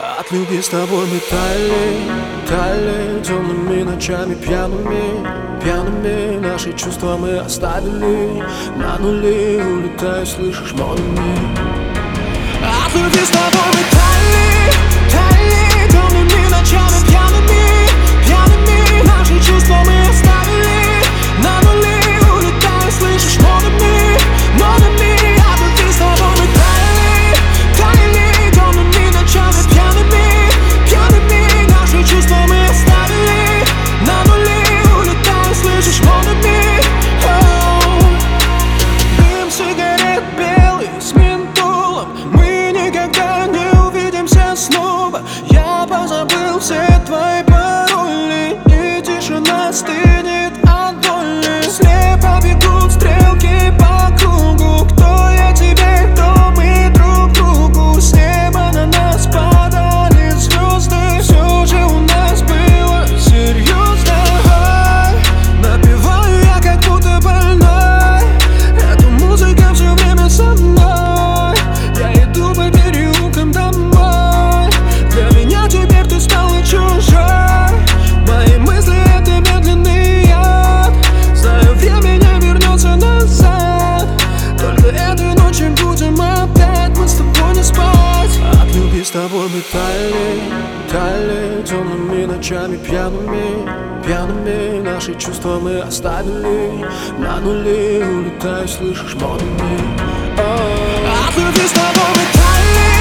От любви с тобой мы таяли темными ночами пьяными наши чувства мы оставили на нули, улетаю, слышишь, молниями. От любви с тобой мы таяли темными ночами пьяными наши чувства мы оставили на нули, улетаю, слышишь, молниями. От любви с тобой мы таяли темными ночами пьяными наши чувства мы оставили на нули, улетаю, слышишь, молниями. Дым сигарет белый с ментолом, мы никогда не увидимся снова. Я позабыл все твои пароли, и тишина стынет от боли. Слепо бегут стрелки по кругу, кто я тебе, кто мы друг другу. С неба на нас падали звезды, все же у нас было серьезно. Напеваю я как будто больной, эта музыка все время со мной. Я иду по переулкам домой, для меня теперь ты стала чужой. Мои мысли — это медленный яд, знаю, время не вернется назад. Только этой ночью будем опять мы с тобой не спать. От любви с тобой мы таяли темными ночами пьяными наши чувства мы оставили на нули, улетаю, слышишь, молниями. От любви с тобой мы таяли